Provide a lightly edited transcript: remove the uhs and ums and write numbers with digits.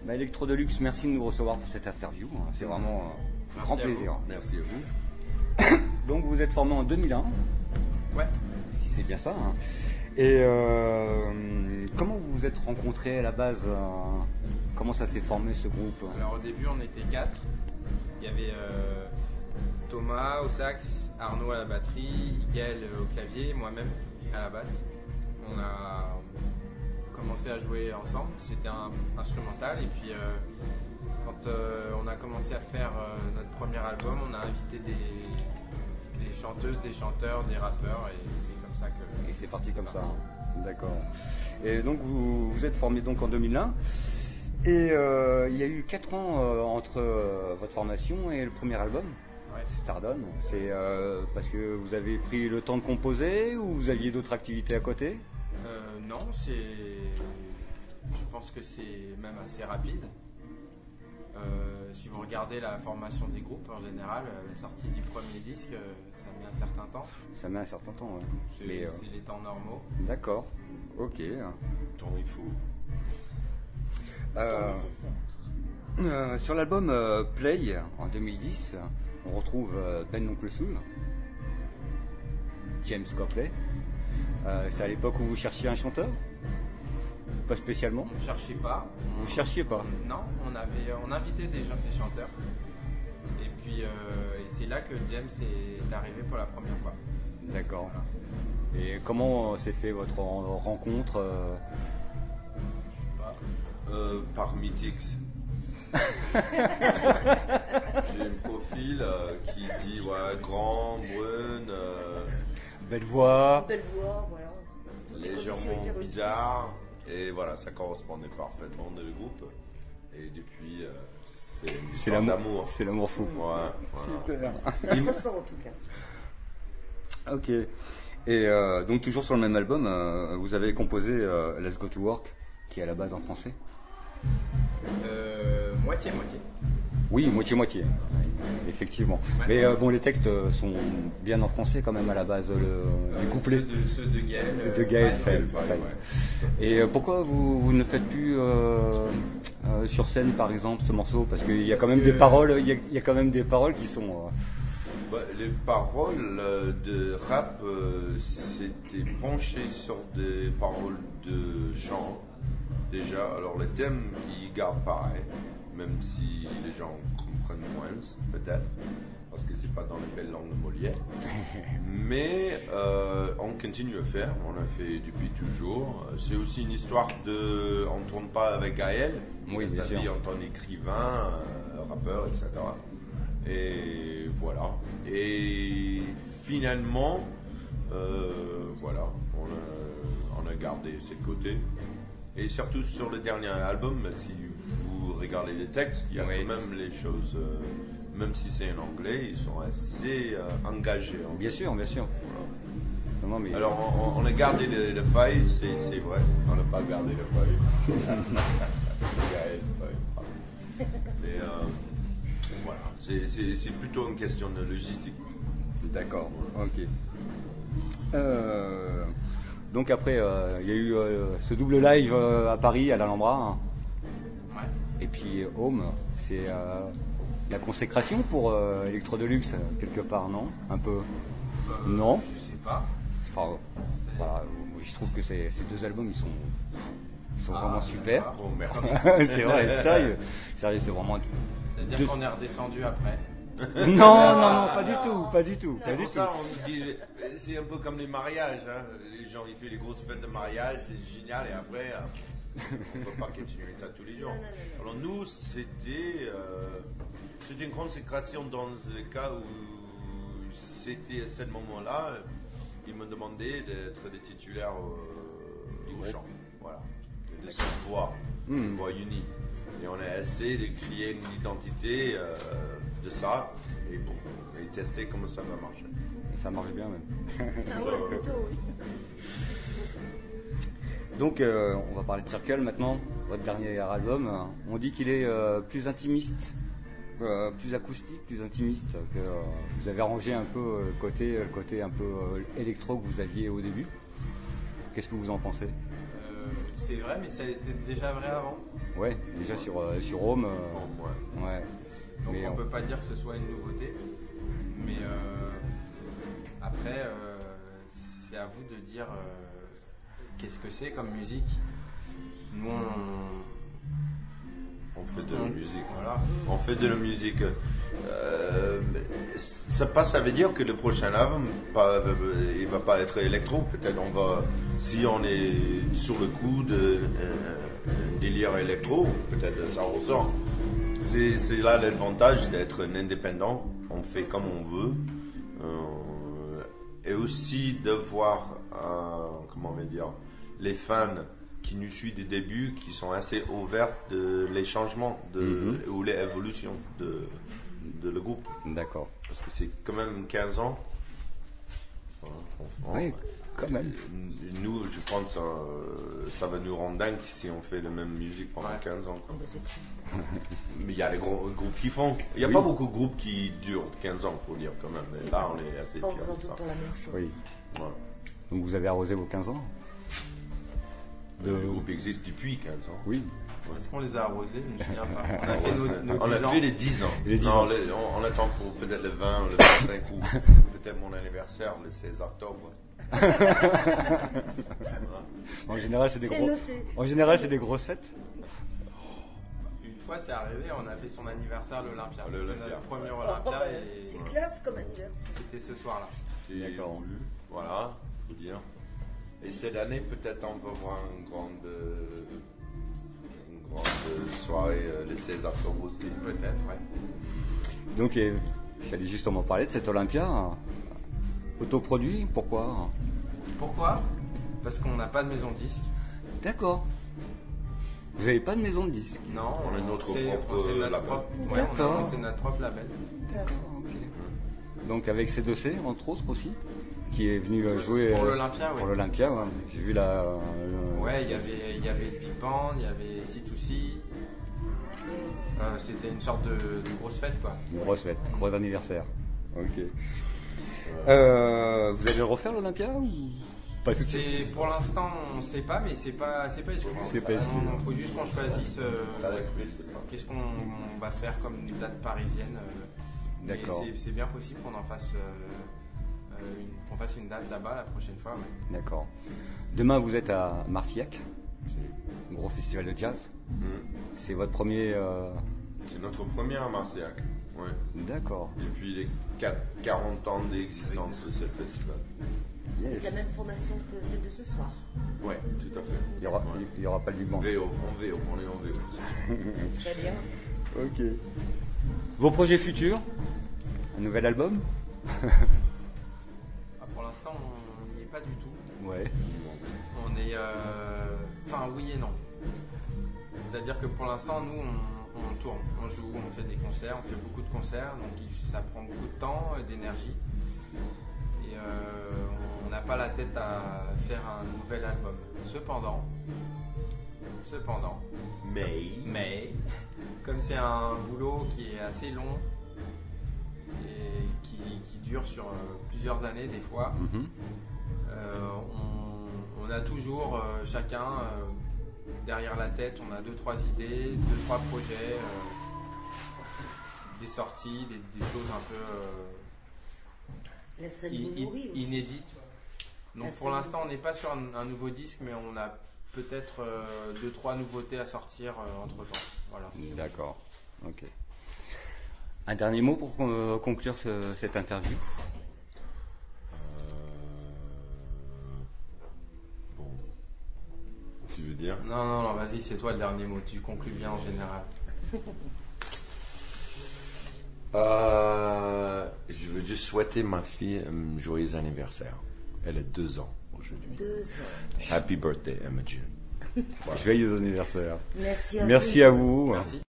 Electro Deluxe, merci de nous recevoir pour cette interview. C'est vraiment un grand plaisir. Merci à vous. Donc vous êtes formé en 2001. Ouais. Si c'est bien ça. Et comment vous vous êtes rencontrés à la base comment ça s'est formé ce groupe? Alors au début on était 4. Il y avait Thomas au sax, Arnaud à la batterie, Gaël au clavier, moi-même à la basse. On a commencé à jouer ensemble, c'était un instrumental et puis quand on a commencé à faire notre premier album, on a invité des chanteuses, des chanteurs, des rappeurs et c'est comme ça que... Et c'est parti comme ça. D'accord. Et donc vous êtes formé donc en 2001 et il y a eu 4 ans entre votre formation et le premier album. Ouais. Stardom. C'est parce que vous avez pris le temps de composer ou vous aviez d'autres activités à côté? Non, je pense que c'est même assez rapide. Si vous regardez la formation des groupes en général, la sortie du premier disque, ça met un certain temps. Ça met un certain temps, ouais. C'est les temps normaux. D'accord, ok. Tant il faut. Sur l'album Play en 2010, on retrouve Ben Oncle Soul, James Copley. C'est à l'époque où vous cherchiez un chanteur? Pas spécialement? On ne cherchait pas. Vous cherchiez pas? Non, on invitait des chanteurs. Et puis c'est là que James est arrivé pour la première fois. D'accord. Voilà. Et comment s'est fait votre rencontre Par Mythix. J'ai un profil qui dit grand, brune, belle voix, voilà. Légèrement bizarre. Et voilà, ça correspondait parfaitement dans le groupe. Et depuis, c'est l'amour. C'est l'amour fou. Ouais, super. Ça se ressent en tout cas. Ok. Et donc toujours sur le même album, vous avez composé Let's Go to Work, qui est à la base en français. Moitié-moitié. Oui, moitié-moitié, effectivement. Ouais. Mais bon, les textes sont bien en français quand même à la base, les couplets. Ceux de Gaël. De Gaël Faye. Ouais. Et pourquoi vous ne le faites plus sur scène, par exemple, ce morceau? Parce qu'il y a quand même des paroles, il y a quand même des paroles qui sont... Les paroles de rap, c'était penché sur des paroles de chant. Déjà, alors le thème, il garde pareil, même si les gens comprennent moins, peut-être, parce que c'est pas dans les belles langues de Molière. Mais on continue à faire, on l'a fait depuis toujours. C'est aussi une histoire de... On ne tourne pas avec Gaël, oui, sa vie en tant qu'écrivain, rappeur, etc. Et voilà. Et finalement, voilà, on a gardé ces côtés. Et surtout sur le dernier album, si vous regardez les textes, il y a quand même les choses, même si c'est en anglais, ils sont assez engagés. Bien sûr, bien sûr. Voilà. Non, mais... Alors on a gardé le faille, c'est vrai. On n'a pas gardé le faille. Mais voilà, c'est plutôt une question de logistique. D'accord, ok. Donc après, il y a eu ce double live à Paris, à l'Alhambra. Ouais. Et puis Home, c'est la consécration pour Electro Deluxe, quelque part, non? Un peu. Non? Je sais pas. Enfin, voilà, je trouve que ces 2 albums, ils sont vraiment super. Bon, merci. C'est vrai, sérieux, c'est vraiment... C'est-à-dire qu'on est redescendu après. Non, pas du tout. C'est pour ça on dit, c'est un peu comme les mariages. Hein. Les gens, ils font les grosses fêtes de mariage, c'est génial, et après, on ne peut pas continuer ça tous les jours. Non. Alors nous, c'était une consécration dans le cas où c'était à ce moment-là, ils me demandaient d'être des titulaires au chant, voilà, de cette voix, une voix unie. Et on a essayé de créer une identité de ça, et bon, et tester comment ça va marcher. Et ça marche bien même. Ah ouais, plutôt, oui. Donc on va parler de Circle maintenant, votre dernier album. On dit qu'il est plus intimiste, plus acoustique, plus intimiste, que vous avez arrangé un peu le côté un peu électro que vous aviez au début. Qu'est-ce que vous en pensez? c'est vrai, mais ça c'était déjà vrai avant. Ouais, déjà sur Rome. Ouais. Ouais. Donc Mais on peut pas dire que ce soit une nouveauté. Mais après, c'est à vous de dire qu'est-ce que c'est comme musique. Nous, On fait de la musique. Voilà. On fait de la musique. Ça veut dire que le prochain album, il va pas être électro. Peut-être on va, si on est sur le coup de délire électro, peut-être ça ressort. C'est là l'avantage d'être un indépendant. On fait comme on veut. Et aussi de voir, comment on va dire, les fans qui nous suivent du début, qui sont assez ouverts de les changements ou les évolutions de le groupe. D'accord. Parce que c'est quand même 15 ans. Oui, quand même. Nous, je pense que ça va nous rendre dingue si on fait la même musique pendant 15 ans. Quoi. Mais il y a des gros groupes qui font. Il n'y a pas beaucoup de groupes qui durent 15 ans, faut dire quand même. Mais là, on est assez En fiers faisant de tout ça. le temps la même chose. Oui. Voilà. Donc vous avez arrosé vos 15 ans Le groupe existe depuis 15 ans. Oui. Est-ce qu'on les a arrosés? Je me souviens pas. On a fait nos On a 10 ans. fait les 10 ans. Les 10 Non, ans. on attend pour peut-être le 20 ou le 25 ou peut-être mon anniversaire, le 16 octobre. En général, c'est des C'est gros. noté. En général, c'est des grosses fêtes. Une fois, c'est arrivé, on a fait son anniversaire à l'Olympia. À C'est l'Olympia. notre premier Oh, Olympia bah, et c'est classe comme anniversaire. c'était ce soir-là. C'était D'accord. voulu. Voilà, faut dire. Et cette année, peut-être on va voir une grande soirée le 16 octobre aussi. Peut-être, ouais. Donc, j'allais justement parler de cet Olympia. Autoproduit, pourquoi? Pourquoi? Parce qu'on n'a pas de maison de disque. D'accord. Vous n'avez pas de maison de disque? Non, On est notre c'est propre notre label. propre. Ouais, D'accord. on a monté notre propre label. D'accord, ok. Donc avec C2C, entre autres aussi, qui est venu jouer Pour l'Olympia, pour ouais. l'Olympia. Ouais. J'ai vu la. Ouais, il y avait le Big Band, il y avait C2C. C'était une sorte de grosse fête, quoi. Une grosse fête, gros anniversaire. Ok. Vous allez refaire l'Olympia ou pas tout de C'est suite? pour l'instant, on ne sait pas, mais c'est pas exclu. C'est pas exclu. Il faut juste qu'on choisisse qu'est-ce qu'on va faire comme une date parisienne. Mais D'accord. c'est bien possible qu'on en fasse qu'on fasse une date là-bas la prochaine fois. Ouais. D'accord. Demain, vous êtes à Marcillac, gros festival de jazz. C'est votre premier. C'est notre premier à Marcillac. Ouais. D'accord. Depuis les 40 ans d'existence de ce festival. Yes. La même formation que celle de ce soir. Ouais, tout à fait. Il y aura pas de Big Band. VO, on est en VO. Très bien. Ok. Vos projets futurs? Un nouvel album? Pour l'instant, on n'y est pas du tout. Ouais. On est. Enfin, oui et non. C'est-à-dire que pour l'instant, nous, on tourne, on joue, on fait des concerts, on fait beaucoup de concerts, donc ça prend beaucoup de temps et d'énergie. Et on n'a pas la tête à faire un nouvel album. Cependant, mais comme c'est un boulot qui est assez long et qui dure sur plusieurs années des fois, on a toujours chacun derrière la tête, on a 2-3 idées, 2-3 projets, des sorties, des choses un peu La scène vous nourrit aussi. inédites. Donc La pour scène- l'instant, on n'est pas sur un nouveau disque, mais on a peut-être 2-3 nouveautés à sortir entre temps. Voilà. D'accord. Ok. Un dernier mot pour conclure cette interview. Bon. Tu veux dire? Non, vas-y, c'est toi le dernier mot. Tu conclus bien en général. Je veux juste souhaiter ma fille un joyeux anniversaire. Elle a 2 ans aujourd'hui. 2 ans. Happy birthday, Imogen. Joyeux anniversaire. Merci à vous. Merci à vous. Merci.